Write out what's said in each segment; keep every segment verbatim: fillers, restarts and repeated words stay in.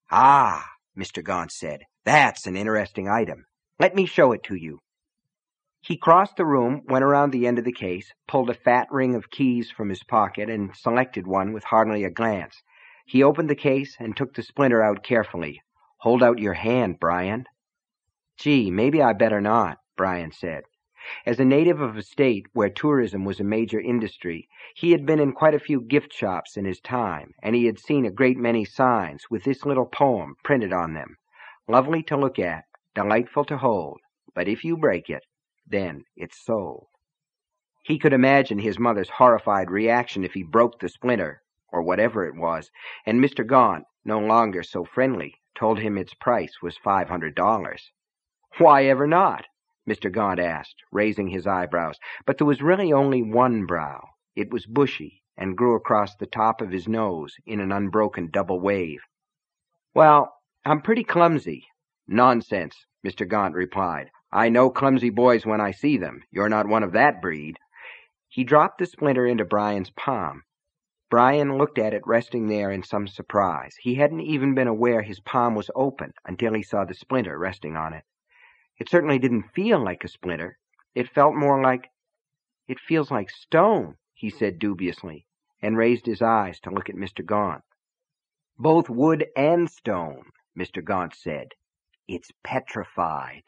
Ah, Mister Gaunt said, that's an interesting item. Let me show it to you. He crossed the room, went around the end of the case, pulled a fat ring of keys from his pocket, and selected one with hardly a glance. He opened the case and took the splinter out carefully. Hold out your hand, Brian. Gee, maybe I better not, Brian said. As a native of a state where tourism was a major industry, he had been in quite a few gift shops in his time, and he had seen a great many signs with this little poem printed on them. Lovely to look at, delightful to hold, but if you break it, then it's sold. He could imagine his mother's horrified reaction if he broke the splinter, or whatever it was, and Mister Gaunt, no longer so friendly, told him its price was five hundred dollars. Why ever not? Mister Gaunt asked, raising his eyebrows, but there was really only one brow. It was bushy and grew across the top of his nose in an unbroken double wave. Well, I'm pretty clumsy. Nonsense, Mister Gaunt replied. I know clumsy boys when I see them. You're not one of that breed. He dropped the splinter into Brian's palm. Brian looked at it resting there in some surprise. He hadn't even been aware his palm was open until he saw the splinter resting on it. It certainly didn't feel like a splinter. It felt more like... It feels like stone, he said dubiously, and raised his eyes to look at Mister Gaunt. Both wood and stone, Mister Gaunt said. It's petrified.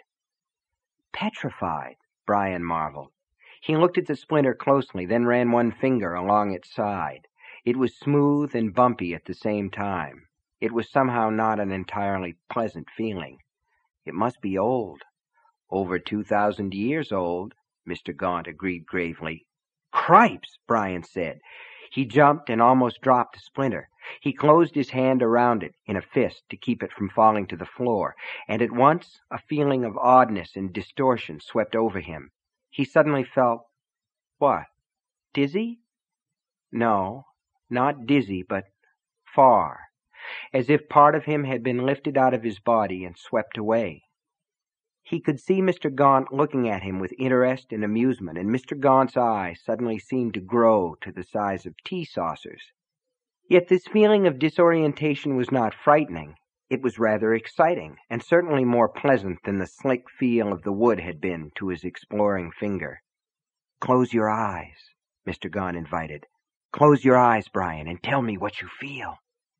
Petrified, Brian marveled. He looked at the splinter closely, then ran one finger along its side. It was smooth and bumpy at the same time. It was somehow not an entirely pleasant feeling. It must be old. Over two thousand years old, Mister Gaunt agreed gravely. Cripes, Brian said. He jumped and almost dropped the splinter. He closed his hand around it in a fist to keep it from falling to the floor, and at once a feeling of oddness and distortion swept over him. He suddenly felt... What? Dizzy? No, not dizzy, but far, as if part of him had been lifted out of his body and swept away. He could see Mister Gaunt looking at him with interest and amusement, and Mister Gaunt's eyes suddenly seemed to grow to the size of tea saucers. Yet this feeling of disorientation was not frightening. It was rather exciting, and certainly more pleasant than the slick feel of the wood had been to his exploring finger. Close your eyes, Mister Gaunt invited. Close your eyes, Brian, and tell me what you feel.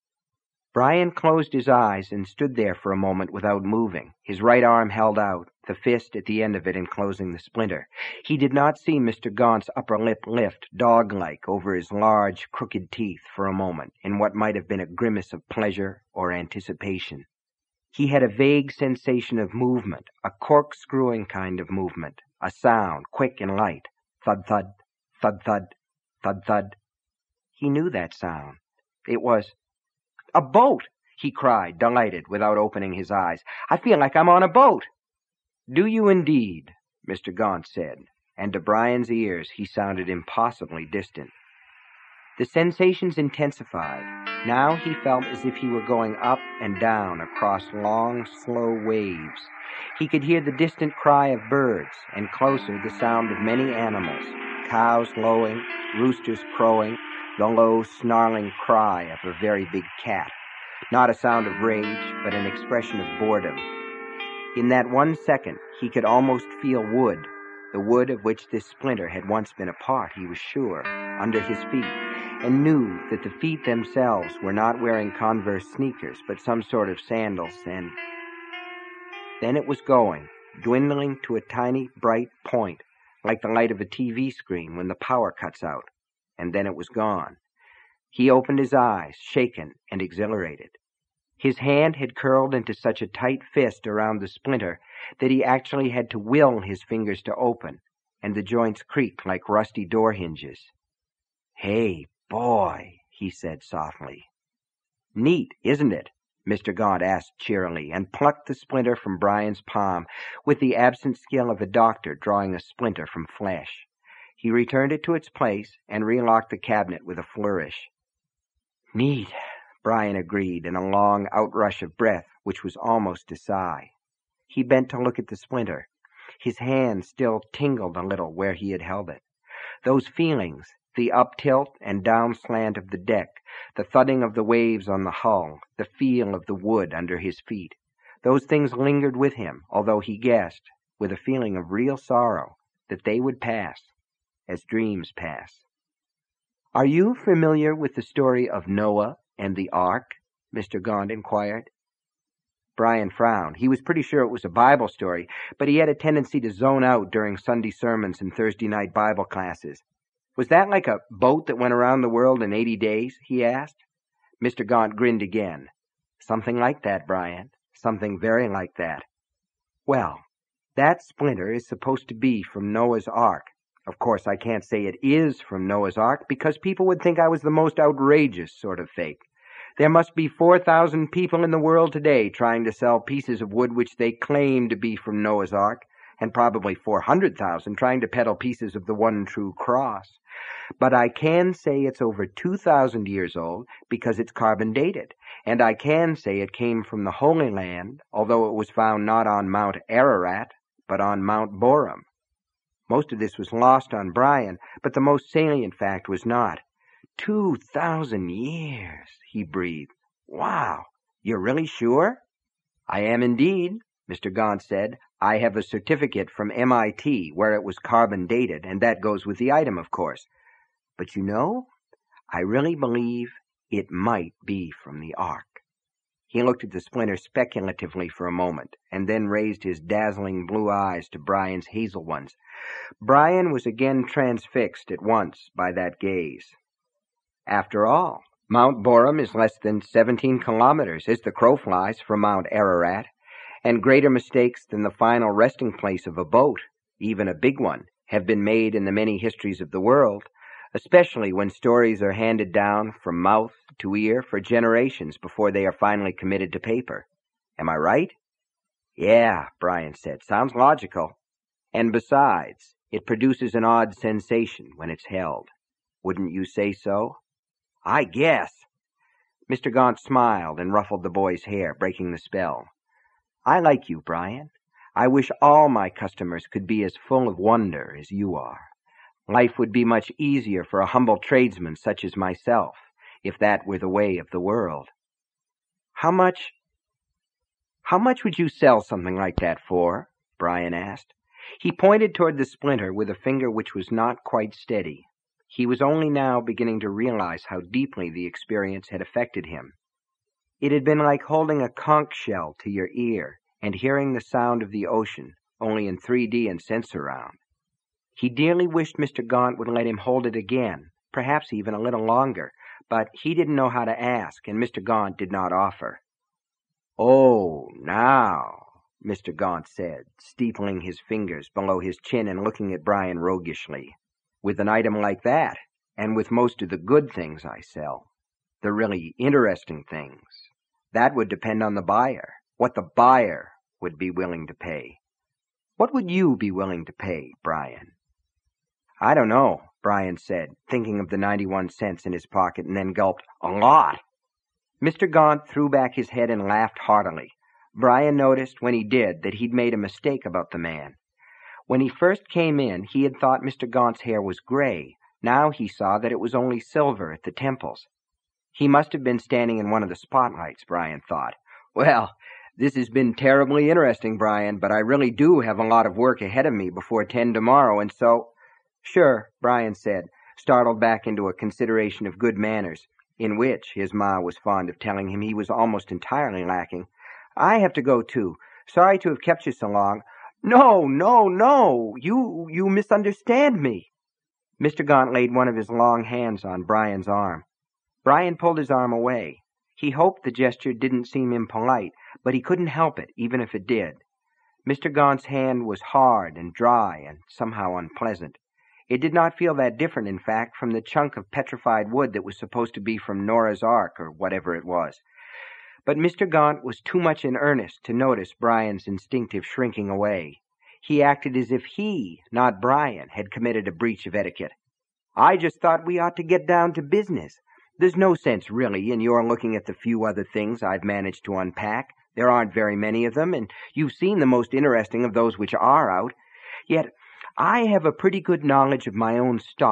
Brian closed his eyes and stood there for a moment without moving, his right arm held out, the fist at the end of it enclosing the splinter. He did not see Mister Gaunt's upper lip lift, dog-like, over his large, crooked teeth for a moment, in what might have been a grimace of pleasure or anticipation. He had a vague sensation of movement, a corkscrewing kind of movement, a sound, quick and light, thud-thud, thud-thud, thud-thud. He knew that sound. It was... A boat, he cried, delighted, without opening his eyes. I feel like I'm on a boat. Do you indeed, Mister Gaunt said, and to Brian's ears he sounded impossibly distant. The sensations intensified. Now he felt as if he were going up and down across long, slow waves. He could hear the distant cry of birds, and closer the sound of many animals, cows lowing, roosters crowing, the low, snarling cry of a very big cat. Not a sound of rage, but an expression of boredom. In that one second, he could almost feel wood, the wood of which this splinter had once been a part, he was sure, under his feet, and knew that the feet themselves were not wearing Converse sneakers, but some sort of sandals, and... Then it was going, dwindling to a tiny, bright point, like the light of a T V screen when the power cuts out. And then it was gone. He opened his eyes, shaken and exhilarated. His hand had curled into such a tight fist around the splinter that he actually had to will his fingers to open, and the joints creaked like rusty door hinges. Hey, boy, he said softly. Neat, isn't it? Mister Gaunt asked cheerily, and plucked the splinter from Brian's palm with the absent skill of a doctor drawing a splinter from flesh. He returned it to its place and relocked the cabinet with a flourish. Neat, Brian agreed in a long outrush of breath which was almost a sigh. He bent to look at the splinter. His hand still tingled a little where he had held it. Those feelings, The uptilt and downslant of the deck, the thudding of the waves on the hull, the feel of the wood under his feet. Those things lingered with him, although he guessed, with a feeling of real sorrow, that they would pass, as dreams pass. "Are you familiar with the story of Noah and the Ark?" Mister Gaunt inquired. Brian frowned. He was pretty sure it was a Bible story, but he had a tendency to zone out during Sunday sermons and Thursday night Bible classes. "Was that like a boat that went around the world in eighty days?" he asked. Mister Gaunt grinned again. "Something like that, Brian. Something very like that." "Well, that splinter is supposed to be from Noah's Ark. Of course, I can't say it is from Noah's Ark because people would think I was the most outrageous sort of fake. There must be four thousand people in the world today trying to sell pieces of wood which they claim to be from Noah's Ark, and probably four hundred thousand trying to peddle pieces of the one true cross. But I can say it's over two thousand years old because it's carbon dated, and I can say it came from the Holy Land, although it was found not on Mount Ararat, but on Mount Boram." Most of this was lost on Brian, but the most salient fact was not. Two thousand years, he breathed. "Wow, you're really sure?" "I am indeed," Mister Gaunt said. "I have a certificate from M I T where it was carbon dated, and that goes with the item, of course. But you know, I really believe it might be from the Ark." He looked at the splinter speculatively for a moment, and then raised his dazzling blue eyes to Brian's hazel ones. Brian was again transfixed at once by that gaze. After all, Mount Boram is less than seventeen kilometers, as the crow flies, from Mount Ararat, and greater mistakes than the final resting place of a boat, even a big one, have been made in the many histories of the world, especially when stories are handed down from mouth to ear for generations before they are finally committed to paper. Am I right? "Yeah," Brian said. "Sounds logical. And besides, it produces an odd sensation when it's held. Wouldn't you say so?" "I guess." Mister Gaunt smiled and ruffled the boy's hair, breaking the spell. "I like you, Brian. I wish all my customers could be as full of wonder as you are. Life would be much easier for a humble tradesman such as myself, if that were the way of the world." How much, how much would you sell something like that for?" Brian asked. He pointed toward the splinter with a finger which was not quite steady. He was only now beginning to realize how deeply the experience had affected him. It had been like holding a conch shell to your ear and hearing the sound of the ocean, only in three D and sense-around. He dearly wished Mister Gaunt would let him hold it again, perhaps even a little longer, but he didn't know how to ask, and Mister Gaunt did not offer. "Oh, now," Mister Gaunt said, steepling his fingers below his chin and looking at Brian roguishly. "With an item like that, and with most of the good things I sell, the really interesting things, that would depend on the buyer, what the buyer would be willing to pay. What would you be willing to pay, Brian?" "I don't know," Brian said, thinking of the ninety-one cents in his pocket, and then gulped. "A lot." Mister Gaunt threw back his head and laughed heartily. Brian noticed when he did that he'd made a mistake about the man. When he first came in, he had thought Mister Gaunt's hair was gray. Now he saw that it was only silver at the temples. He must have been standing in one of the spotlights, Brian thought. "Well, this has been terribly interesting, Brian, but I really do have a lot of work ahead of me before ten tomorrow, and so—" "Sure," Brian said, startled back into a consideration of good manners, in which his ma was fond of telling him he was almost entirely lacking. "I have to go, too. Sorry to have kept you so long." "No, no, no! You, you misunderstand me." Mister Gaunt laid one of his long hands on Brian's arm. Brian pulled his arm away. He hoped the gesture didn't seem impolite, but he couldn't help it, even if it did. Mister Gaunt's hand was hard and dry and somehow unpleasant. It did not feel that different, in fact, from the chunk of petrified wood that was supposed to be from Noah's Ark, or whatever it was. But Mister Gaunt was too much in earnest to notice Brian's instinctive shrinking away. He acted as if he, not Brian, had committed a breach of etiquette. "I just thought we ought to get down to business. There's no sense, really, in your looking at the few other things I've managed to unpack. There aren't very many of them, and you've seen the most interesting of those which are out. Yet I have a pretty good knowledge of my own stock,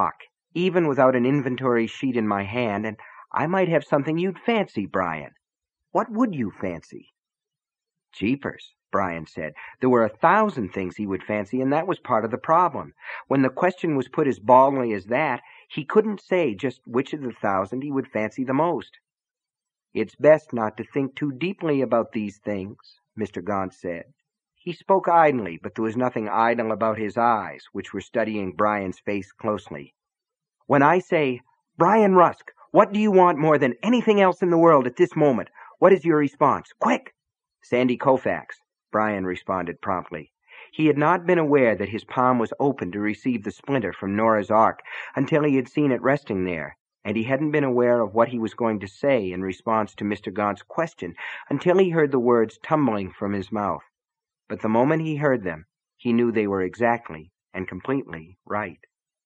even without an inventory sheet in my hand, and I might have something you'd fancy, Brian. What would you fancy?" "Jeepers," Brian said. There were a thousand things he would fancy, and that was part of the problem. When the question was put as baldly as that, he couldn't say just which of the thousand he would fancy the most. "It's best not to think too deeply about these things," Mister Gaunt said. He spoke idly, but there was nothing idle about his eyes, which were studying Brian's face closely. "When I say, 'Brian Rusk, what do you want more than anything else in the world at this moment?' what is your response? Quick!" "Sandy Koufax," Brian responded promptly. He had not been aware that his palm was open to receive the splinter from Nora's Ark until he had seen it resting there, and he hadn't been aware of what he was going to say in response to Mister Gaunt's question until he heard the words tumbling from his mouth. But the moment he heard them, he knew they were exactly and completely right.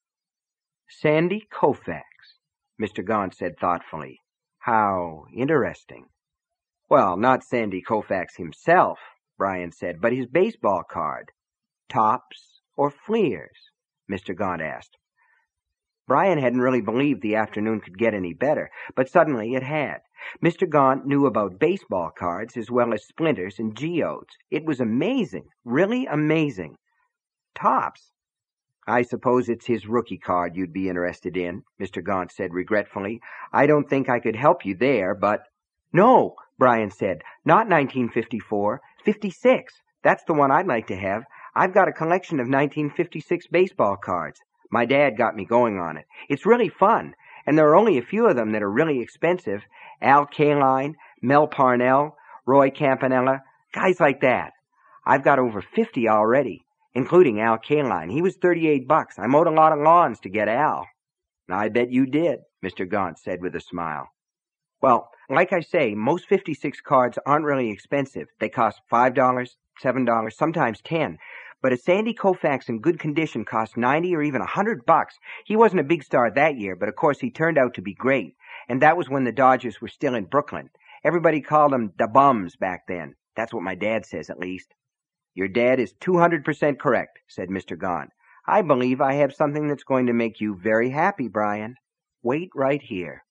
"Sandy Koufax," Mister Gaunt said thoughtfully. "How interesting." "Well, not Sandy Koufax himself," Brian said, "but his baseball card." "Tops or Fleers?" Mister Gaunt asked. Brian hadn't really believed the afternoon could get any better, but suddenly it had. Mister Gaunt knew about baseball cards as well as splinters and geodes. It was amazing, really amazing. "Tops? I suppose it's his rookie card you'd be interested in," Mister Gaunt said regretfully. "I don't think I could help you there, but—" "No," Brian said, "not nineteen fifty-four. fifty-six. That's the one I'd like to have. I've got a collection of nineteen fifty-six baseball cards. My dad got me going on it. It's really fun, and there are only a few of them that are really expensive. Al Kaline, Mel Parnell, Roy Campanella, guys like that. I've got over fifty already, including Al Kaline. He was thirty-eight bucks. I mowed a lot of lawns to get Al." "I bet you did," Mister Gaunt said with a smile. "Well, like I say, most fifty-six cards aren't really expensive. They cost five dollars, seven dollars, sometimes ten. But a Sandy Koufax in good condition costs ninety or even a hundred bucks. He wasn't a big star that year, but of course he turned out to be great. And that was when the Dodgers were still in Brooklyn. Everybody called them the Bums back then. That's what my dad says, at least." "Your dad is two hundred percent correct," said Mister Gaunt. "I believe I have something that's going to make you very happy, Brian. Wait right here."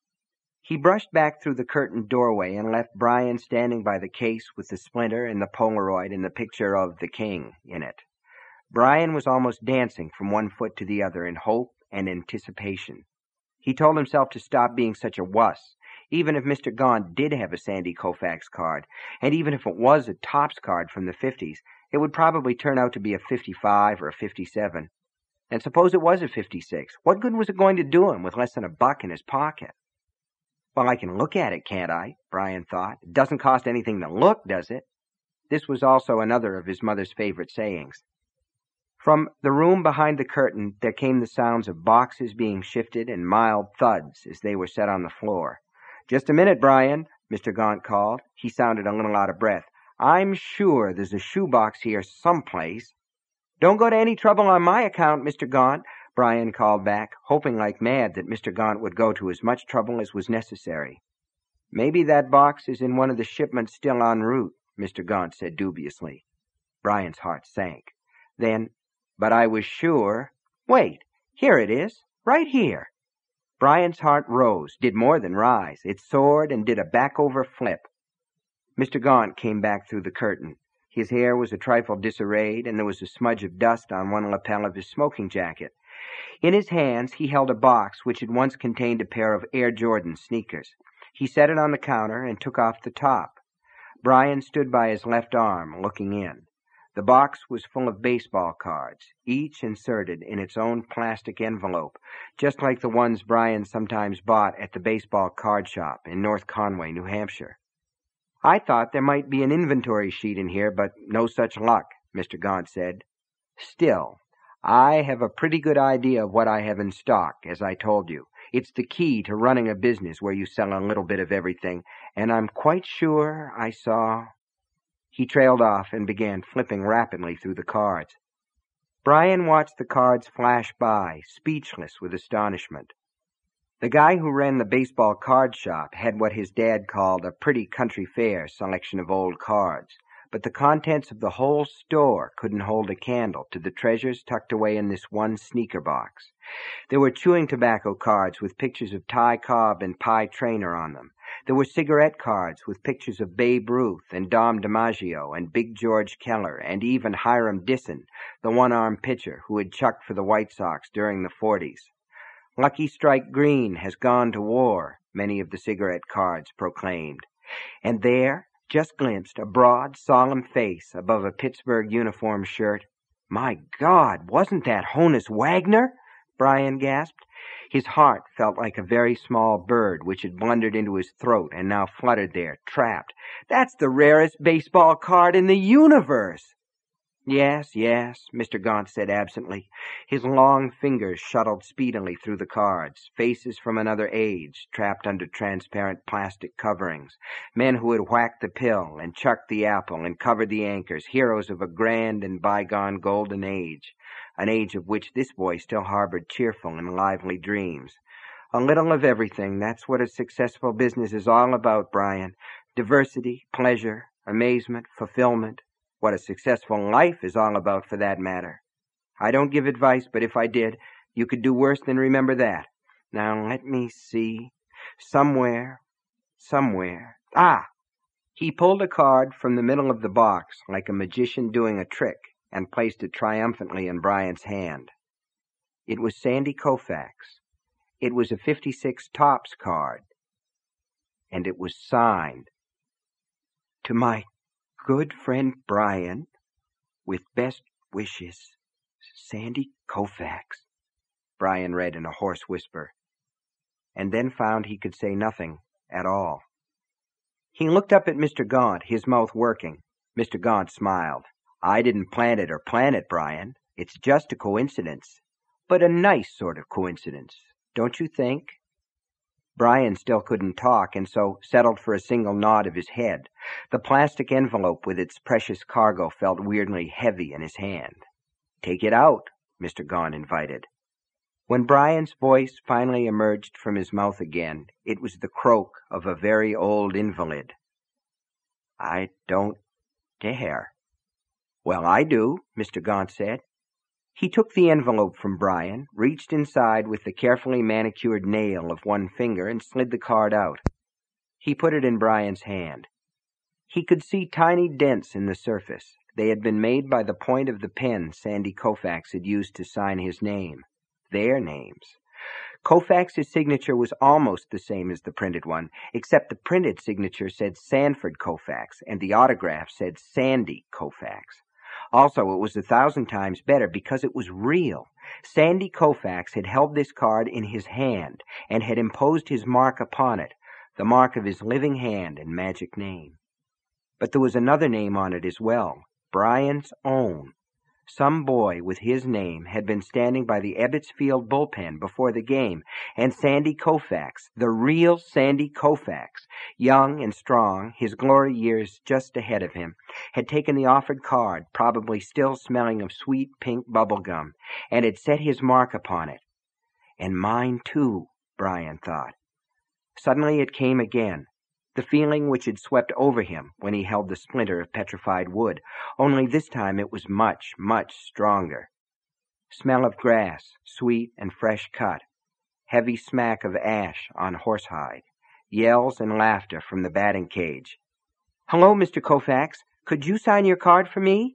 He brushed back through the curtained doorway and left Brian standing by the case with the splinter and the Polaroid and the picture of the king in it. Brian was almost dancing from one foot to the other in hope and anticipation. He told himself to stop being such a wuss, even if Mister Gaunt did have a Sandy Koufax card, and even if it was a Topps card from the fifties, it would probably turn out to be a fifty-five or a fifty-seven. And suppose it was a fifty-six, what good was it going to do him with less than a buck in his pocket? "Well, I can look at it, can't I?" Brian thought. "It doesn't cost anything to look, does it?" This was also another of his mother's favorite sayings. From the room behind the curtain, there came the sounds of boxes being shifted and mild thuds as they were set on the floor. "Just a minute, Brian," Mister Gaunt called. He sounded a little out of breath. "I'm sure there's a shoebox here someplace." "Don't go to any trouble on my account, Mister Gaunt," Brian called back, hoping like mad that Mister Gaunt would go to as much trouble as was necessary. "Maybe that box is in one of the shipments still en route," Mister Gaunt said dubiously. Brian's heart sank. Then, "But I was sure—" "Wait, here it is, right here." Brian's heart rose, did more than rise. It soared and did a back-over flip. Mister Gaunt came back through the curtain. His hair was a trifle disarrayed, and there was a smudge of dust on one lapel of his smoking jacket. In his hands he held a box which had once contained a pair of Air Jordan sneakers. He set it on the counter and took off the top. Brian stood by his left arm, looking in. The box was full of baseball cards, each inserted in its own plastic envelope, just like the ones Brian sometimes bought at the baseball card shop in North Conway, New Hampshire. "I thought there might be an inventory sheet in here, but no such luck," Mister Gaunt said. "Still, I have a pretty good idea of what I have in stock, as I told you. It's the key to running a business where you sell a little bit of everything, and I'm quite sure I saw—" He trailed off and began flipping rapidly through the cards. Brian watched the cards flash by, speechless with astonishment. The guy who ran the baseball card shop had what his dad called a pretty country fair selection of old cards. but the contents of the whole store couldn't hold a candle to the treasures tucked away in this one sneaker box. There were chewing tobacco cards with pictures of Ty Cobb and Pie Traynor on them. There were cigarette cards with pictures of Babe Ruth and Dom DiMaggio and Big George Keller and even Hiram Disson, the one-armed pitcher who had chucked for the White Sox during the forties. Lucky Strike Green has gone to war, many of the cigarette cards proclaimed. And there, just glimpsed, a broad, solemn face above a Pittsburgh uniform shirt. My God, wasn't that Honus Wagner? Brian gasped. His heart felt like a very small bird which had blundered into his throat and now fluttered there, trapped. That's the rarest baseball card in the universe! Yes, yes, Mister Gaunt said absently. His long fingers shuttled speedily through the cards, faces from another age, trapped under transparent plastic coverings, men who had whacked the pill and chucked the apple and covered the anchors, heroes of a grand and bygone golden age, an age of which this boy still harbored cheerful and lively dreams. A little of everything, that's what a successful business is all about, Brian. Diversity, pleasure, amazement, fulfillment. What a successful life is all about, for that matter. I don't give advice, but if I did, you could do worse than remember that. Now, let me see. Somewhere, somewhere. Ah! He pulled a card from the middle of the box, like a magician doing a trick, and placed it triumphantly in Brian's hand. It was Sandy Koufax. It was a fifty-six Topps card. And it was signed. To my good friend Brian, with best wishes, Sandy Koufax, Brian read in a hoarse whisper, and then found he could say nothing at all. He looked up at Mister Gaunt, his mouth working. Mister Gaunt smiled. I didn't plan it or plan it, Brian. It's just a coincidence, but a nice sort of coincidence, don't you think? Brian still couldn't talk, and so settled for a single nod of his head. The plastic envelope with its precious cargo felt weirdly heavy in his hand. Take it out, Mister Gaunt invited. When Brian's voice finally emerged from his mouth again, it was the croak of a very old invalid. I don't dare. Well, I do, Mister Gaunt said. He took the envelope from Brian, reached inside with the carefully manicured nail of one finger, and slid the card out. He put it in Brian's hand. He could see tiny dents in the surface. They had been made by the point of the pen Sandy Koufax had used to sign his name. Their names. Koufax's signature was almost the same as the printed one, except the printed signature said Sanford Koufax, and the autograph said Sandy Koufax. Also, it was a thousand times better because it was real. Sandy Koufax had held this card in his hand and had imposed his mark upon it, the mark of his living hand and magic name. But there was another name on it as well, Brian's own. Some boy with his name had been standing by the Ebbets Field bullpen before the game, and Sandy Koufax, the real Sandy Koufax, young and strong, his glory years just ahead of him, had taken the offered card, probably still smelling of sweet pink bubble gum, and had set his mark upon it. And mine too, Brian thought. Suddenly it came again. The feeling which had swept over him when he held the splinter of petrified wood, only this time it was much, much stronger. Smell of grass, sweet and fresh cut. Heavy smack of ash on horsehide. Yells and laughter from the batting cage. Hello, Mister Koufax. Could you sign your card for me?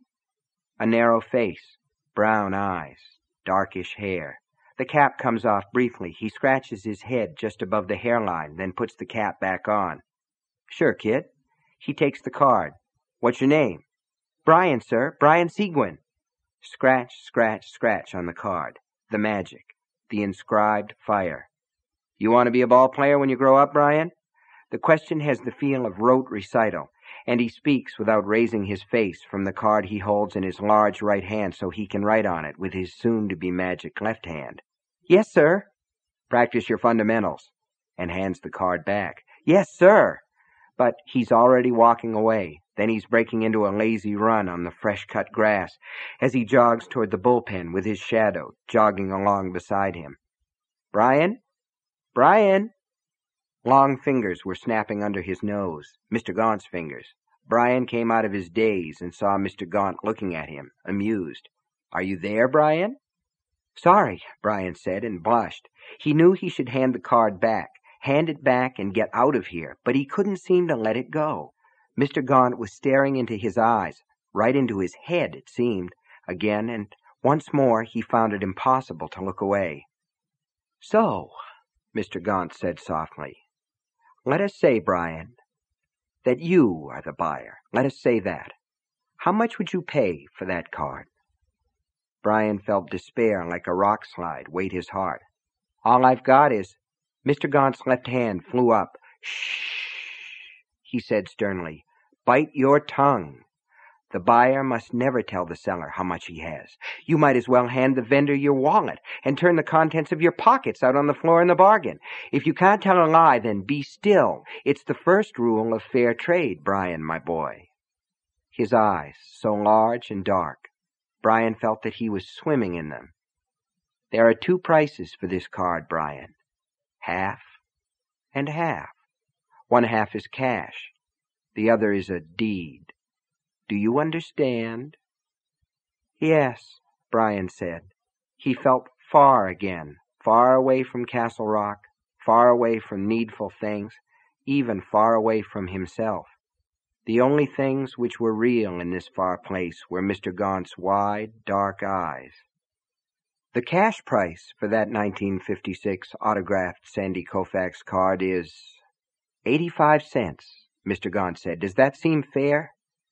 A narrow face, brown eyes, darkish hair. The cap comes off briefly. He scratches his head just above the hairline, then puts the cap back on. Sure, kid. He takes the card. What's your name? Brian, sir. Brian Seguin. Scratch, scratch, scratch on the card. The magic. The inscribed fire. You want to be a ball player when you grow up, Brian? The question has the feel of rote recital, and he speaks without raising his face from the card he holds in his large right hand so he can write on it with his soon-to-be magic left hand. Yes, sir. Practice your fundamentals. And hands the card back. Yes, sir. But he's already walking away. Then he's breaking into a lazy run on the fresh-cut grass as he jogs toward the bullpen with his shadow jogging along beside him. Brian? Brian? Long fingers were snapping under his nose, Mister Gaunt's fingers. Brian came out of his daze and saw Mister Gaunt looking at him, amused. "Are you there, Brian?" "Sorry," Brian said, and blushed. He knew he should hand the card back, hand it back and get out of here, but he couldn't seem to let it go. Mister Gaunt was staring into his eyes, right into his head, it seemed, again, and once more he found it impossible to look away. "So," Mister Gaunt said softly, "let us say, Brian, that you are the buyer. Let us say that. How much would you pay for that card?" Brian felt despair like a rock slide weight his heart. "All I've got is—" Mister Gaunt's left hand flew up. "Shh," he said sternly. "Bite your tongue. The buyer must never tell the seller how much he has. You might as well hand the vendor your wallet and turn the contents of your pockets out on the floor in the bargain. If you can't tell a lie, then be still. It's the first rule of fair trade, Brian, my boy." His eyes, so large and dark, Brian felt that he was swimming in them. "There are two prices for this card, Brian. Half and half. One half is cash. The other is a deed. Do you understand?" "Yes," Brian said. He felt far again, far away from Castle Rock, far away from needful things, even far away from himself. The only things which were real in this far place were Mister Gaunt's wide, dark eyes. "The cash price for that nineteen fifty-six autographed Sandy Koufax card is eighty-five cents, Mister Gaunt said. "Does that seem fair?"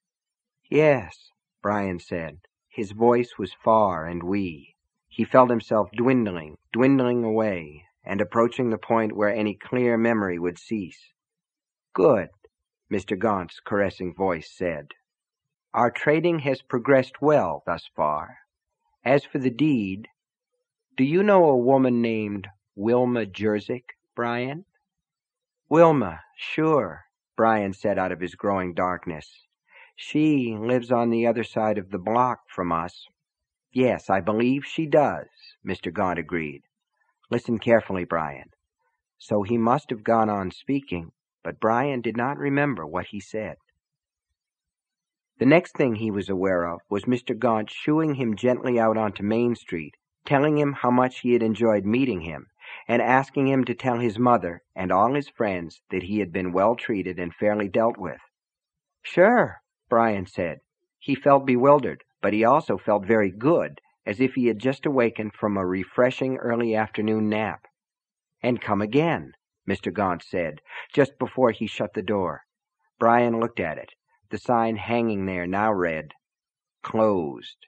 "Yes," Brian said. His voice was far and wee. He felt himself dwindling, dwindling away, and approaching the point where any clear memory would cease. "Good," Mister Gaunt's caressing voice said. "Our trading has progressed well thus far. As for the deed, do you know a woman named Wilma Jersick, Brian?" "Wilma, sure," Brian said out of his growing darkness. "She lives on the other side of the block from us." "Yes, I believe she does," Mister Gaunt agreed. "Listen carefully, Brian." So he must have gone on speaking, but Brian did not remember what he said. The next thing he was aware of was Mister Gaunt shooing him gently out onto Main Street, telling him how much he had enjoyed meeting him, and asking him to tell his mother and all his friends that he had been well treated and fairly dealt with. "Sure," Brian said. He felt bewildered, but he also felt very good, as if he had just awakened from a refreshing early afternoon nap. "And come again," Mister Gaunt said, just before he shut the door. Brian looked at it. The sign hanging there now read, "Closed."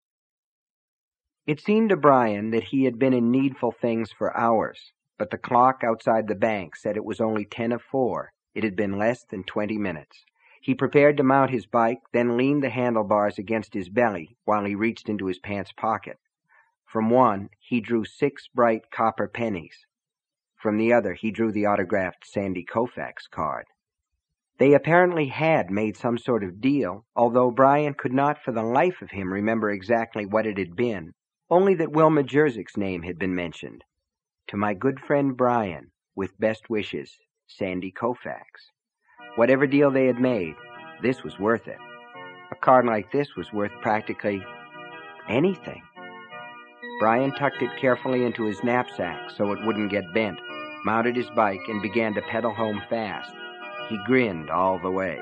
It seemed to Brian that he had been in needful things for hours, but the clock outside the bank said it was only ten of four. It had been less than twenty minutes. He prepared to mount his bike, then leaned the handlebars against his belly while he reached into his pants pocket. From one, he drew six bright copper pennies. From the other, he drew the autographed Sandy Koufax card. They apparently had made some sort of deal, although Brian could not for the life of him remember exactly what it had been, only that Wilma Jersick's name had been mentioned. "To my good friend Brian, with best wishes, Sandy Koufax." Whatever deal they had made, this was worth it. A card like this was worth practically anything. Brian tucked it carefully into his knapsack so it wouldn't get bent, mounted his bike, and began to pedal home fast. He grinned all the way.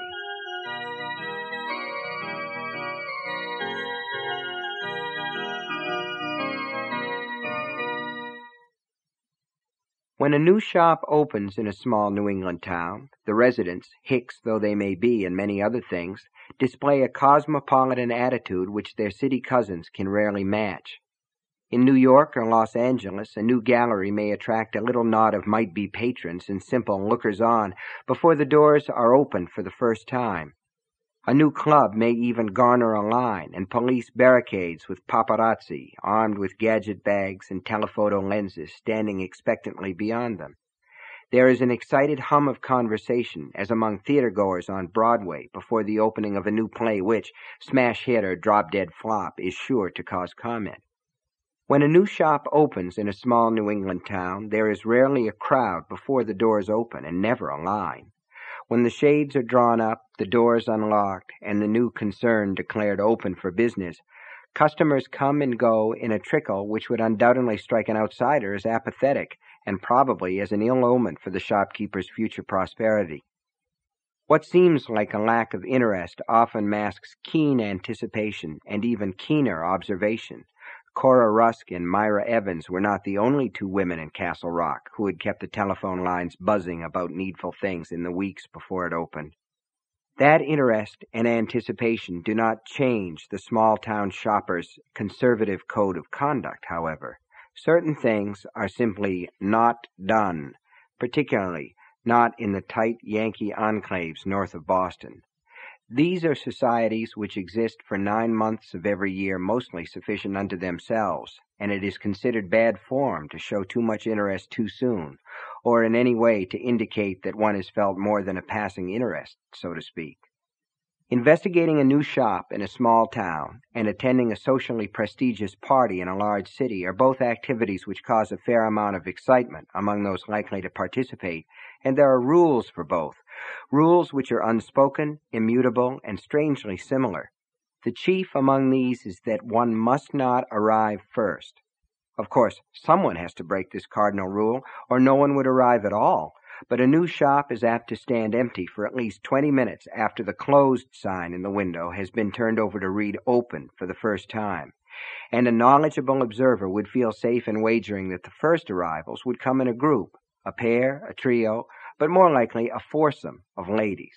When a new shop opens in a small New England town, the residents, hicks though they may be in many other things, display a cosmopolitan attitude which their city cousins can rarely match. In New York or Los Angeles, a new gallery may attract a little knot of might-be patrons and simple lookers-on before the doors are opened for the first time. A new club may even garner a line and police barricades with paparazzi, armed with gadget bags and telephoto lenses, standing expectantly beyond them. There is an excited hum of conversation, as among theatergoers on Broadway before the opening of a new play which, smash hit or drop-dead flop, is sure to cause comment. When a new shop opens in a small New England town, there is rarely a crowd before the doors open and never a line. When the shades are drawn up, the doors unlocked, and the new concern declared open for business, customers come and go in a trickle which would undoubtedly strike an outsider as apathetic and probably as an ill omen for the shopkeeper's future prosperity. What seems like a lack of interest often masks keen anticipation and even keener observation. Cora Rusk and Myra Evans were not the only two women in Castle Rock who had kept the telephone lines buzzing about needful things in the weeks before it opened. That interest and anticipation do not change the small-town shopper's conservative code of conduct, however. Certain things are simply not done, particularly not in the tight Yankee enclaves north of Boston. These are societies which exist for nine months of every year, mostly sufficient unto themselves, and it is considered bad form to show too much interest too soon, or in any way to indicate that one has felt more than a passing interest, so to speak. Investigating a new shop in a small town and attending a socially prestigious party in a large city are both activities which cause a fair amount of excitement among those likely to participate, and there are rules for both, rules which are unspoken, immutable, and strangely similar. The chief among these is that one must not arrive first. Of course, someone has to break this cardinal rule, or no one would arrive at all. But a new shop is apt to stand empty for at least twenty minutes after the closed sign in the window has been turned over to read open for the first time, and a knowledgeable observer would feel safe in wagering that the first arrivals would come in a group, a pair, a trio, but more likely a foursome of ladies.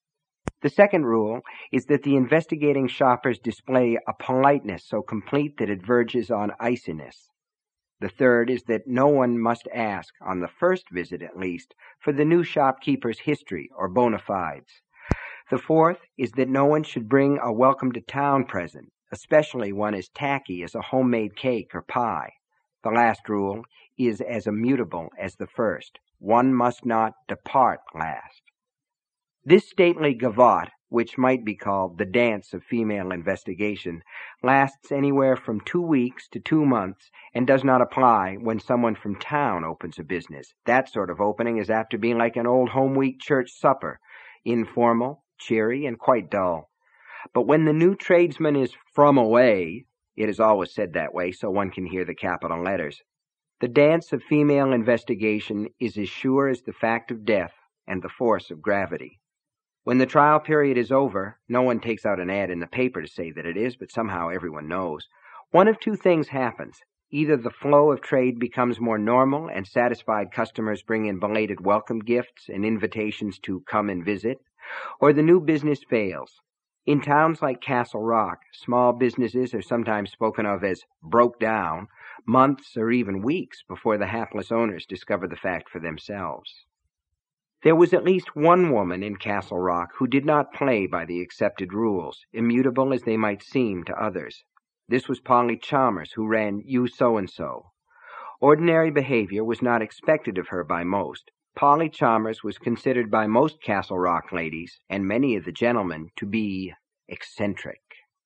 The second rule is that the investigating shoppers display a politeness so complete that it verges on iciness. The third is that no one must ask, on the first visit at least, for the new shopkeeper's history or bona fides. The fourth is that no one should bring a welcome-to-town present, especially one as tacky as a homemade cake or pie. The last rule is as immutable as the first. One must not depart last. This stately gavotte, which might be called the dance of female investigation, lasts anywhere from two weeks to two months and does not apply when someone from town opens a business. That sort of opening is apt to be like an old home week church supper, informal, cheery, and quite dull. But when the new tradesman is from away, it is always said that way so one can hear the capital letters, the dance of female investigation is as sure as the fact of death and the force of gravity. When the trial period is over, no one takes out an ad in the paper to say that it is, but somehow everyone knows. One of two things happens. Either the flow of trade becomes more normal and satisfied customers bring in belated welcome gifts and invitations to come and visit, or the new business fails. In towns like Castle Rock, small businesses are sometimes spoken of as broke down, months or even weeks before the hapless owners discover the fact for themselves. There was at least one woman in Castle Rock who did not play by the accepted rules, immutable as they might seem to others. This was Polly Chalmers, who ran You So-and-so. Ordinary behavior was not expected of her by most. Polly Chalmers was considered by most Castle Rock ladies, and many of the gentlemen, to be eccentric.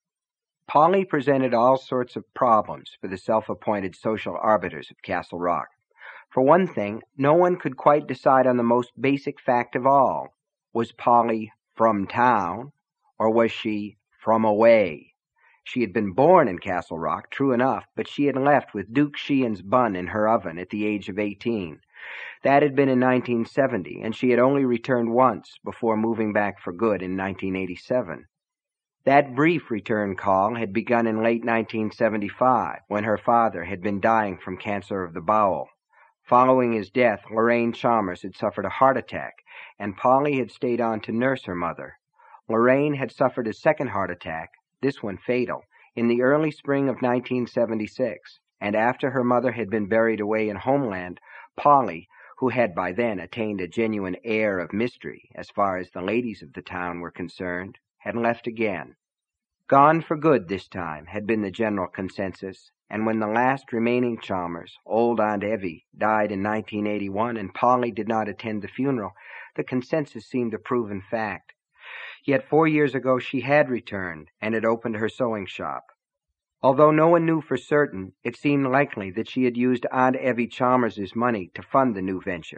Polly presented all sorts of problems for the self-appointed social arbiters of Castle Rock. For one thing, no one could quite decide on the most basic fact of all. Was Polly from town, or was she from away? She had been born in Castle Rock, true enough, but she had left with Duke Sheehan's bun in her oven at the age of eighteen. That had been in nineteen seventy, and she had only returned once before moving back for good in nineteen eighty-seven. That brief return call had begun in late nineteen seventy-five, when her father had been dying from cancer of the bowel. Following his death, Lorraine Chalmers had suffered a heart attack, and Polly had stayed on to nurse her mother. Lorraine had suffered a second heart attack, this one fatal, in the early spring of nineteen seventy-six, and after her mother had been buried away in Homeland, Polly, who had by then attained a genuine air of mystery as far as the ladies of the town were concerned, had left again. Gone for good this time had been the general consensus, and when the last remaining Chalmers, old Aunt Evie, died in nineteen eighty-one and Polly did not attend the funeral, the consensus seemed a proven fact. Yet four years ago she had returned and had opened her sewing shop. Although no one knew for certain, it seemed likely that she had used Aunt Evie Chalmers's money to fund the new venture.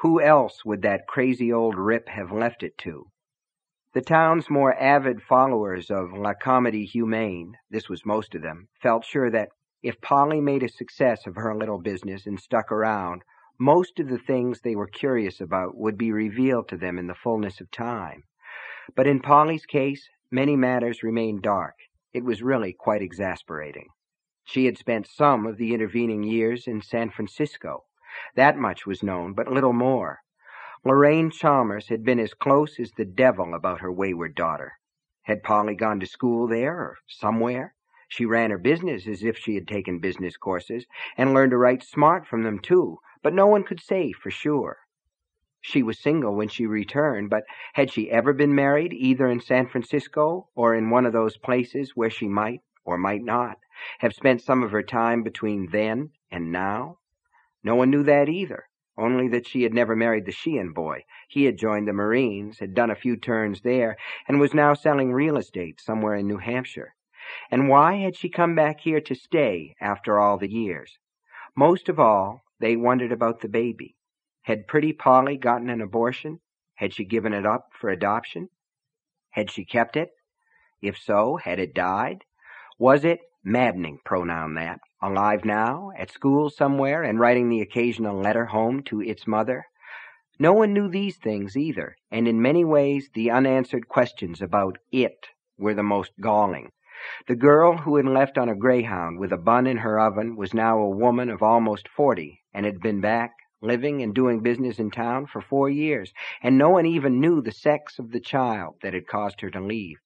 Who else would that crazy old rip have left it to? The town's more avid followers of La Comédie Humaine, this was most of them, felt sure that if Polly made a success of her little business and stuck around, most of the things they were curious about would be revealed to them in the fullness of time. But in Polly's case, many matters remained dark. It was really quite exasperating. She had spent some of the intervening years in San Francisco. That much was known, but little more. Lorraine Chalmers had been as close as the devil about her wayward daughter. Had Polly gone to school there or somewhere? She ran her business as if she had taken business courses, and learned to write smart from them, too, but no one could say for sure. She was single when she returned, but had she ever been married, either in San Francisco or in one of those places where she might, or might not, have spent some of her time between then and now? No one knew that either, only that she had never married the Sheehan boy. He had joined the Marines, had done a few turns there, and was now selling real estate somewhere in New Hampshire. And why had she come back here to stay after all the years? Most of all, they wondered about the baby. Had pretty Polly gotten an abortion? Had she given it up for adoption? Had she kept it? If so, had it died? Was it, maddening pronoun that, alive now, at school somewhere, and writing the occasional letter home to its mother? No one knew these things either, and in many ways the unanswered questions about it were the most galling. The girl who had left on a Greyhound with a bun in her oven was now a woman of almost forty, and had been back, living and doing business in town for four years, and no one even knew the sex of the child that had caused her to leave.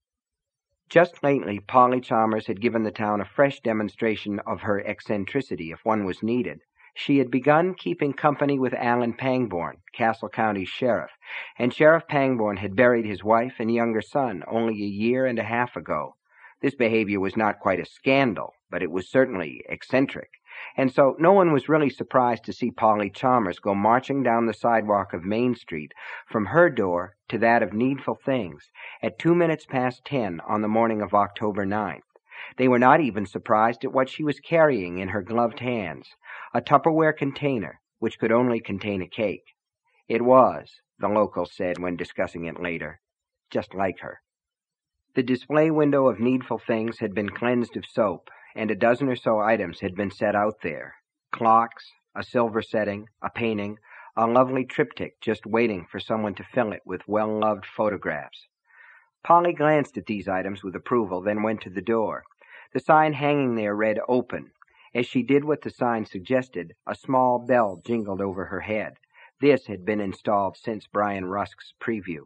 Just lately, Polly Chalmers had given the town a fresh demonstration of her eccentricity if one was needed. She had begun keeping company with Alan Pangborn, Castle County's sheriff, and Sheriff Pangborn had buried his wife and younger son only a year and a half ago. This behavior was not quite a scandal, but it was certainly eccentric, and so no one was really surprised to see Polly Chalmers go marching down the sidewalk of Main Street from her door to that of Needful Things at two minutes past ten on the morning of October ninth. They were not even surprised at what she was carrying in her gloved hands, a Tupperware container which could only contain a cake. It was, the locals said when discussing it later, just like her. The display window of Needful Things had been cleansed of soap, and a dozen or so items had been set out there. Clocks, a silver setting, a painting, a lovely triptych just waiting for someone to fill it with well-loved photographs. Polly glanced at these items with approval, then went to the door. The sign hanging there read "Open." As she did what the sign suggested, a small bell jingled over her head. This had been installed since Brian Rusk's preview.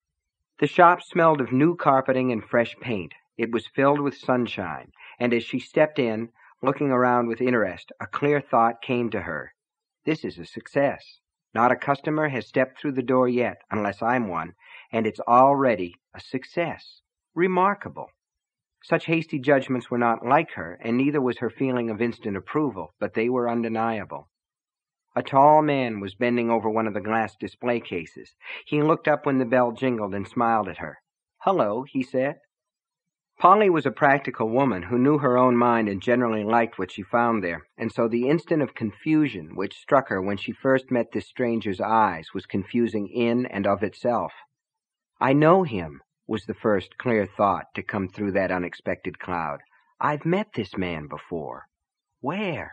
The shop smelled of new carpeting and fresh paint. It was filled with sunshine, and as she stepped in, looking around with interest, a clear thought came to her. This is a success. Not a customer has stepped through the door yet, unless I'm one, and it's already a success. Remarkable. Such hasty judgments were not like her, and neither was her feeling of instant approval, but they were undeniable. A tall man was bending over one of the glass display cases. He looked up when the bell jingled and smiled at her. "Hello," he said. Polly was a practical woman who knew her own mind and generally liked what she found there, and so the instant of confusion which struck her when she first met this stranger's eyes was confusing in and of itself. "I know him," was the first clear thought to come through that unexpected cloud. "I've met this man before. Where?"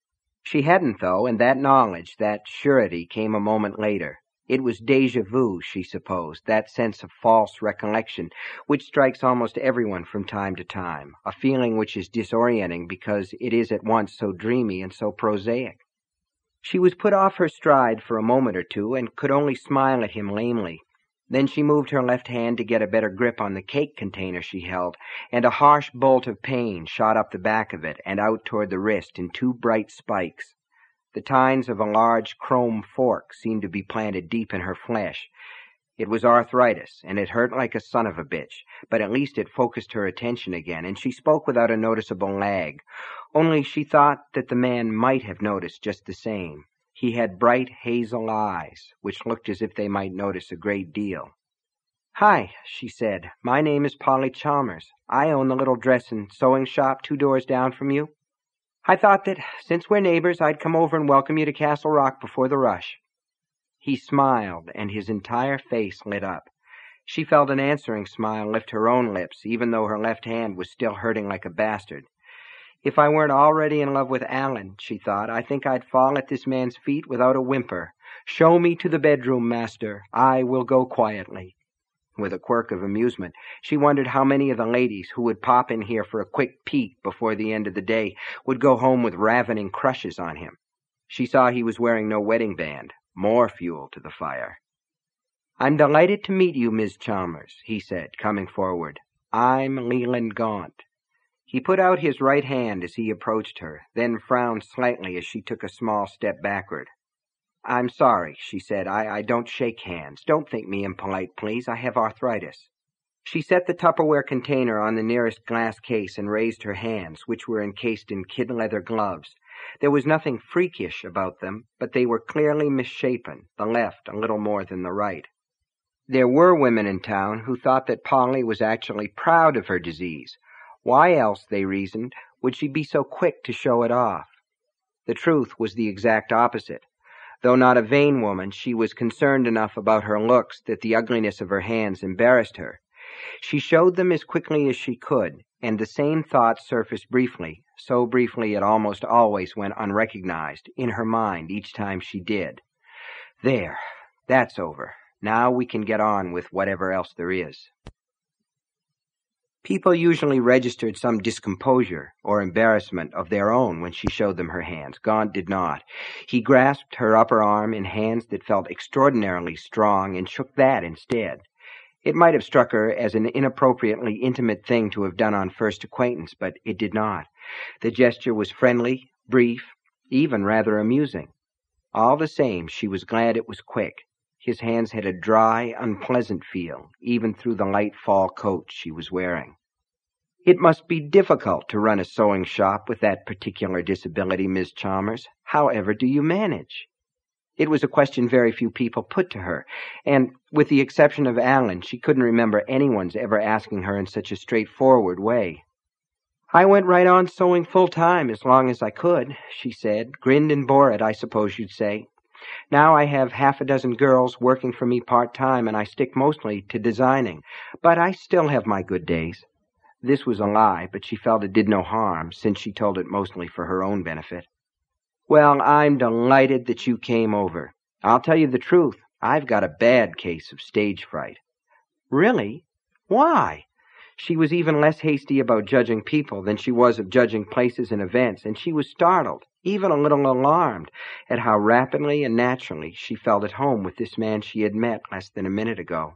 She hadn't, though, and that knowledge, that surety, came a moment later. It was déjà vu, she supposed, that sense of false recollection, which strikes almost everyone from time to time, a feeling which is disorienting because it is at once so dreamy and so prosaic. She was put off her stride for a moment or two and could only smile at him lamely. Then she moved her left hand to get a better grip on the cake container she held, and a harsh bolt of pain shot up the back of it and out toward the wrist in two bright spikes. The tines of a large chrome fork seemed to be planted deep in her flesh. It was arthritis, and it hurt like a son of a bitch, but at least it focused her attention again, and she spoke without a noticeable lag. Only she thought that the man might have noticed just the same. He had bright hazel eyes, which looked as if they might notice a great deal. "Hi," she said. "My name is Polly Chalmers. I own the little dress and sewing shop two doors down from you. I thought that, since we're neighbors, I'd come over and welcome you to Castle Rock before the rush." He smiled, and his entire face lit up. She felt an answering smile lift her own lips, even though her left hand was still hurting like a bastard. If I weren't already in love with Alan, she thought, I think I'd fall at this man's feet without a whimper. Show me to the bedroom, master. I will go quietly. With a quirk of amusement, she wondered how many of the ladies who would pop in here for a quick peek before the end of the day would go home with ravening crushes on him. She saw he was wearing no wedding band. More fuel to the fire. I'm delighted to meet you, Miss Chalmers, he said, coming forward. I'm Leland Gaunt. He put out his right hand as he approached her, then frowned slightly as she took a small step backward. I'm sorry, she said. I, I don't shake hands. Don't think me impolite, please. I have arthritis. She set the Tupperware container on the nearest glass case and raised her hands, which were encased in kid leather gloves. There was nothing freakish about them, but they were clearly misshapen, the left a little more than the right. There were women in town who thought that Polly was actually proud of her disease. Why else, they reasoned, would she be so quick to show it off? The truth was the exact opposite. Though not a vain woman, she was concerned enough about her looks that the ugliness of her hands embarrassed her. She showed them as quickly as she could, and the same thought surfaced briefly, so briefly it almost always went unrecognized, in her mind each time she did. There, that's over. Now we can get on with whatever else there is. People usually registered some discomposure or embarrassment of their own when she showed them her hands. Gaunt did not. He grasped her upper arm in hands that felt extraordinarily strong and shook that instead. It might have struck her as an inappropriately intimate thing to have done on first acquaintance, but it did not. The gesture was friendly, brief, even rather amusing. All the same, she was glad it was quick. His hands had a dry, unpleasant feel, even through the light fall coat she was wearing. It must be difficult to run a sewing shop with that particular disability, Miss Chalmers. However do you manage? It was a question very few people put to her, and, with the exception of Alan, she couldn't remember anyone's ever asking her in such a straightforward way. I went right on sewing full-time as long as I could, she said. Grinned and bore it, I suppose you'd say. Now I have half a dozen girls working for me part-time, and I stick mostly to designing. But I still have my good days. This was a lie, but she felt it did no harm, since she told it mostly for her own benefit. Well, I'm delighted that you came over. I'll tell you the truth. I've got a bad case of stage fright. Really? Why? She was even less hasty about judging people than she was of judging places and events, and she was startled, even a little alarmed, at how rapidly and naturally she felt at home with this man she had met less than a minute ago.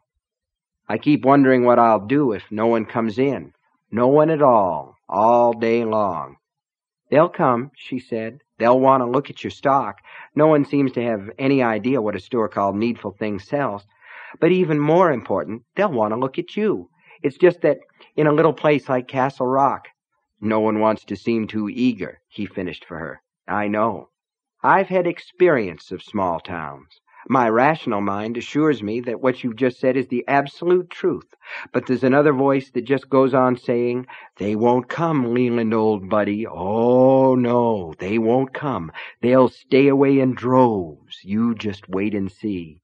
I keep wondering what I'll do if no one comes in. No one at all, all day long. They'll come, she said. They'll want to look at your stock. No one seems to have any idea what a store called Needful Things sells. But even more important, they'll want to look at you. It's just that in a little place like Castle Rock, no one wants to seem too eager, he finished for her. I know. I've had experience of small towns. My rational mind assures me that what you've just said is the absolute truth, but there's another voice that just goes on saying, they won't come, Leland, old buddy. Oh, no, they won't come. They'll stay away in droves. You just wait and see.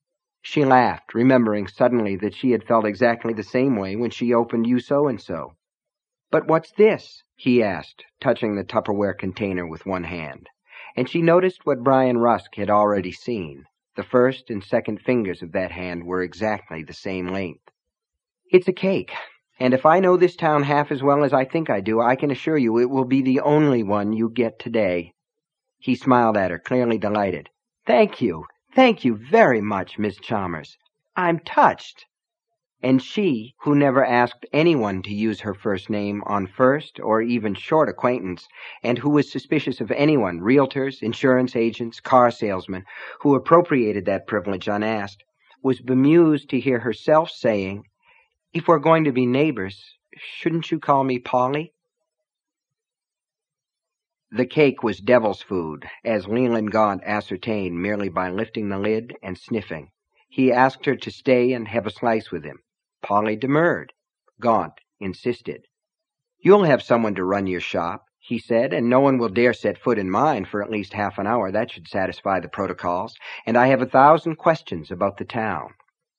She laughed, remembering suddenly that she had felt exactly the same way when she opened You So-and-So. But what's this? He asked, touching the Tupperware container with one hand. And she noticed what Brian Rusk had already seen. The first and second fingers of that hand were exactly the same length. It's a cake, and if I know this town half as well as I think I do, I can assure you it will be the only one you get today. He smiled at her, clearly delighted. Thank you. Thank you very much, Miss Chalmers. I'm touched. And she, who never asked anyone to use her first name on first or even short acquaintance, and who was suspicious of anyone, realtors, insurance agents, car salesmen, who appropriated that privilege unasked, was bemused to hear herself saying, if we're going to be neighbors, shouldn't you call me Polly? The cake was devil's food, as Leland Gaunt ascertained merely by lifting the lid and sniffing. He asked her to stay and have a slice with him. Polly demurred. Gaunt insisted. You'll have someone to run your shop. he said, and no one will dare set foot in mine for at least half an hour. That should satisfy the protocols. And I have a thousand questions about the town.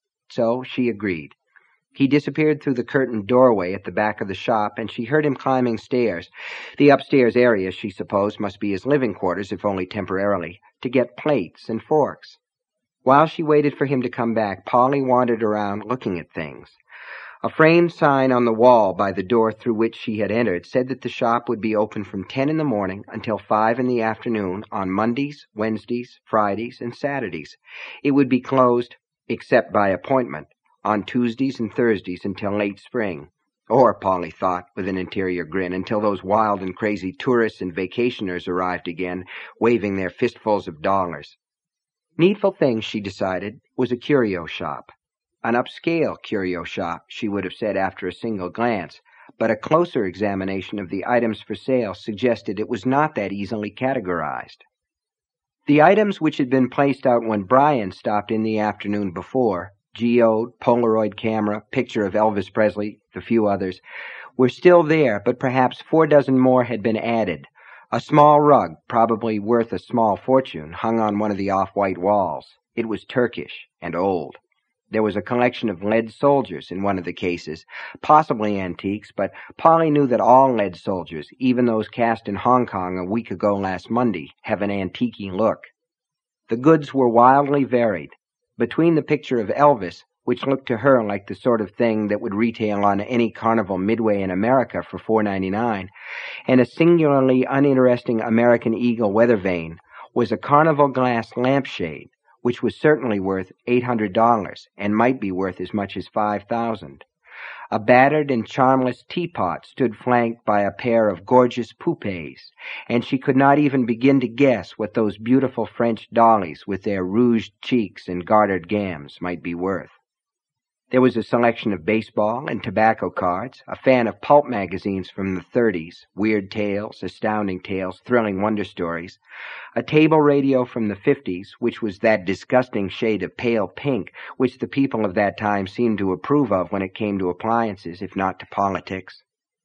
So she agreed. He disappeared through the curtained doorway at the back of the shop, and she heard him climbing stairs. The upstairs area, she supposed, must be his living quarters, if only temporarily, to get plates and forks. While she waited for him to come back, Polly wandered around looking at things. A framed sign on the wall by the door through which she had entered said that the shop would be open from ten in the morning until five in the afternoon on Mondays, Wednesdays, Fridays, and Saturdays. It would be closed, except by appointment, on Tuesdays and Thursdays until late spring. Or, Polly thought, with an interior grin, until those wild and crazy tourists and vacationers arrived again, waving their fistfuls of dollars. Needful thing, she decided, was a curio shop. An upscale curio shop, she would have said after a single glance, but a closer examination of the items for sale suggested it was not that easily categorized. The items which had been placed out when Brian stopped in the afternoon before, geode, Polaroid camera, picture of Elvis Presley, the few others, were still there, but perhaps four dozen more had been added. A small rug, probably worth a small fortune, hung on one of the off-white walls. It was Turkish and old. There was a collection of lead soldiers in one of the cases, possibly antiques, but Polly knew that all lead soldiers, even those cast in Hong Kong a week ago last Monday, have an antique-y look. The goods were wildly varied. Between the picture of Elvis, which looked to her like the sort of thing that would retail on any carnival midway in America for four ninety-nine, and a singularly uninteresting American Eagle weather vane, was a carnival glass lampshade, which was certainly worth eight hundred dollars and might be worth as much as five thousand dollars. A battered and charmless teapot stood flanked by a pair of gorgeous poupées, and she could not even begin to guess what those beautiful French dollies with their rouged cheeks and gartered gams might be worth. There was a selection of baseball and tobacco cards, a fan of pulp magazines from the thirties, Weird Tales, Astounding Tales, Thrilling Wonder Stories, a table radio from the fifties, which was that disgusting shade of pale pink which the people of that time seemed to approve of when it came to appliances, if not to politics.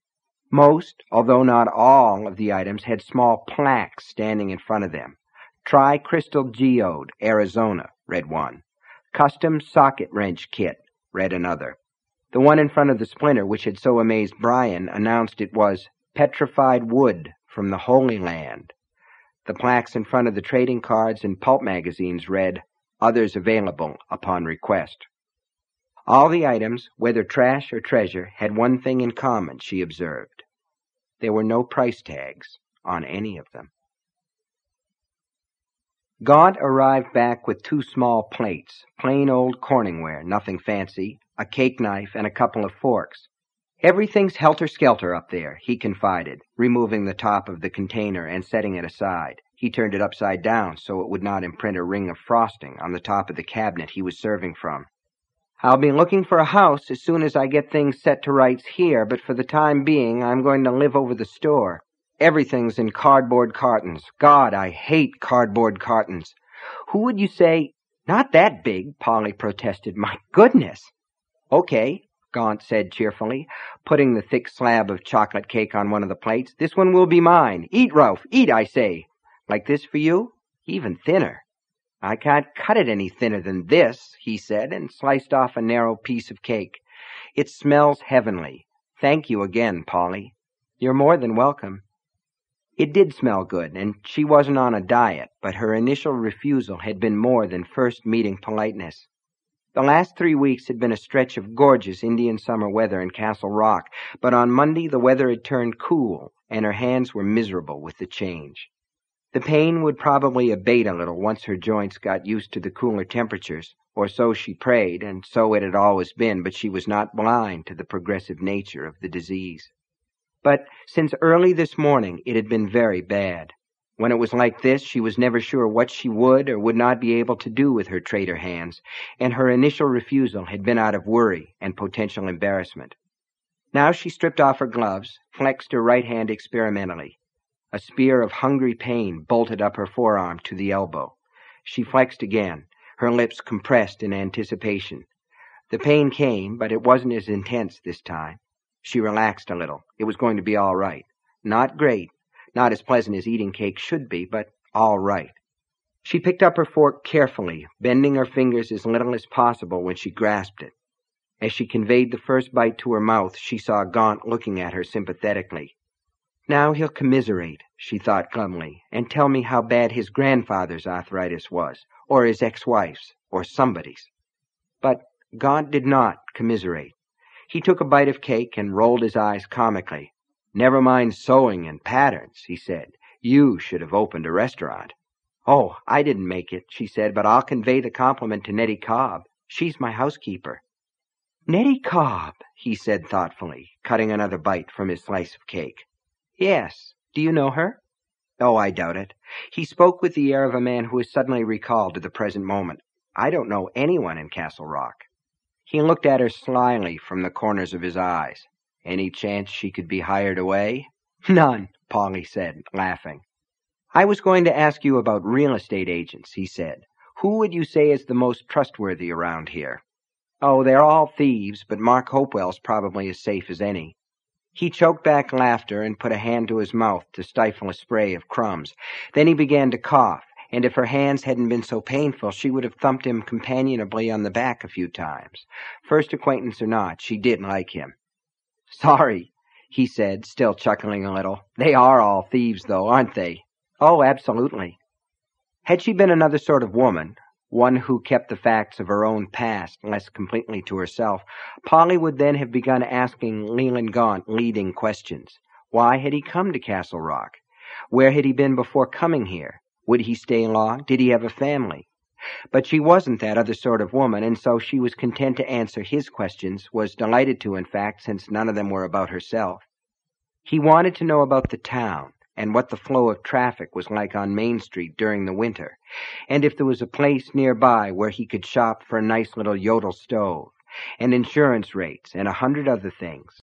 Most, although not all, of the items had small plaques standing in front of them. Try Crystal Geode, Arizona, read one. Custom Socket Wrench Kit, read another. The one in front of the splinter, which had so amazed Brian, announced it was Petrified Wood from the Holy Land. The plaques in front of the trading cards and pulp magazines read, Others available upon request. All the items, whether trash or treasure, had one thing in common, she observed. There were no price tags on any of them. Gaunt arrived back with two small plates, plain old Corningware, nothing fancy, a cake knife, and a couple of forks. Everything's helter-skelter up there, he confided, removing the top of the container and setting it aside. He turned it upside down so it would not imprint a ring of frosting on the top of the cabinet he was serving from. I'll be looking for a house as soon as I get things set to rights here, but for the time being I'm going to live over the store. Everything's in cardboard cartons. God, I hate cardboard cartons. Who would you say— Not that big, Polly protested. My goodness. Okay, Gaunt said cheerfully, putting the thick slab of chocolate cake on one of the plates. This one will be mine. Eat, Ralph, eat, I say. Like this for you? Even thinner. I can't cut it any thinner than this, he said, and sliced off a narrow piece of cake. It smells heavenly. Thank you again, Polly. You're more than welcome. It did smell good, and she wasn't on a diet, but her initial refusal had been more than first meeting politeness. The last three weeks had been a stretch of gorgeous Indian summer weather in Castle Rock, but on Monday the weather had turned cool, and her hands were miserable with the change. The pain would probably abate a little once her joints got used to the cooler temperatures, or so she prayed, and so it had always been, but she was not blind to the progressive nature of the disease. But since early this morning it had been very bad. When it was like this, she was never sure what she would or would not be able to do with her traitor hands, and her initial refusal had been out of worry and potential embarrassment. Now she stripped off her gloves, flexed her right hand experimentally. A spear of hungry pain bolted up her forearm to the elbow. She flexed again, her lips compressed in anticipation. The pain came, but it wasn't as intense this time. She relaxed a little. It was going to be all right. Not great, Not as pleasant as eating cake should be, but all right. She picked up her fork carefully, bending her fingers as little as possible when she grasped it. As she conveyed the first bite to her mouth, she saw Gaunt looking at her sympathetically. Now he'll commiserate, she thought glumly, and tell me how bad his grandfather's arthritis was, or his ex-wife's, or somebody's. But Gaunt did not commiserate. He took a bite of cake and rolled his eyes comically. "Never mind sewing and patterns," he said. "You should have opened a restaurant." "Oh, I didn't make it," she said, "but I'll convey the compliment to Nettie Cobb. She's my housekeeper." "Nettie Cobb," he said thoughtfully, cutting another bite from his slice of cake. "Yes. Do you know her?" "Oh, I doubt it." He spoke with the air of a man who is suddenly recalled to the present moment. "I don't know anyone in Castle Rock." He looked at her slyly from the corners of his eyes. "Any chance she could be hired away?" "None," Polly said, laughing. "I was going to ask you about real estate agents," he said. "Who would you say is the most trustworthy around here?" "Oh, they're all thieves, but Mark Hopewell's probably as safe as any." He choked back laughter and put a hand to his mouth to stifle a spray of crumbs. Then he began to cough, and if her hands hadn't been so painful, she would have thumped him companionably on the back a few times. First acquaintance or not, she did like him. "Sorry," he said, still chuckling a little. "They are all thieves, though, aren't they?" "Oh, absolutely." Had she been another sort of woman, one who kept the facts of her own past less completely to herself, Polly would then have begun asking Leland Gaunt leading questions. Why had he come to Castle Rock? Where had he been before coming here? Would he stay long? Did he have a family? But she wasn't that other sort of woman, and so she was content to answer his questions, was delighted to, in fact, since none of them were about herself. He wanted to know about the town, and what the flow of traffic was like on Main Street during the winter, and if there was a place nearby where he could shop for a nice little Yodel stove, and insurance rates, and a hundred other things.